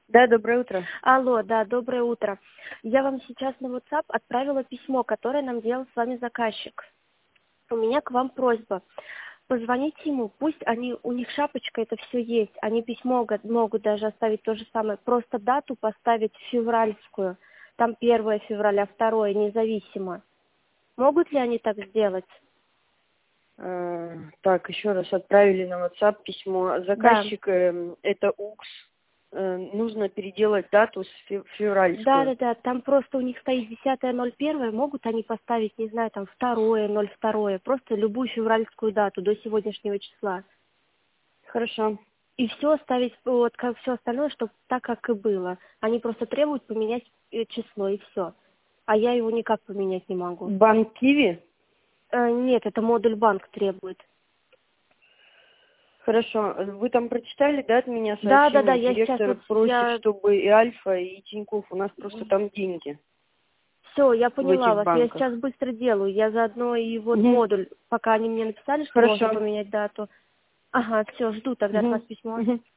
Да, доброе утро. Алло, да, доброе утро. Я вам сейчас на WhatsApp отправила письмо, которое нам делал с вами заказчик. У меня к вам просьба. Позвоните ему, пусть у них шапочка, это все есть. Они письмо могут даже оставить то же самое. Просто дату поставить февральскую. Там 1 февраля, 2 независимо. Могут ли они так сделать? Так, еще раз отправили на WhatsApp письмо. Да. Заказчик это УКС. Нужно переделать дату с Да, февральскую. да, да, там просто у них стоит 10.01, могут они поставить, не знаю, там 2.02, просто любую февральскую дату до сегодняшнего числа. Хорошо. И все оставить, вот как все остальное, чтобы так, как и было. Они просто требуют поменять число, и все. А я его никак поменять не могу. Банк Киви? Нет, это модуль банк требует. Хорошо. Вы там прочитали, да, от меня Да, да, да, сообщение? я сейчас Директор вот, просит, чтобы и Альфа, и Тинькофф, у нас просто там деньги все, я в поняла этих вас, я банках. сейчас быстро делаю, я заодно и вот Мгм. модуль, пока они мне написали, что можно Хорошо. поменять дату. Ага, все, жду тогда от вас Мгм. письмо. Мгм.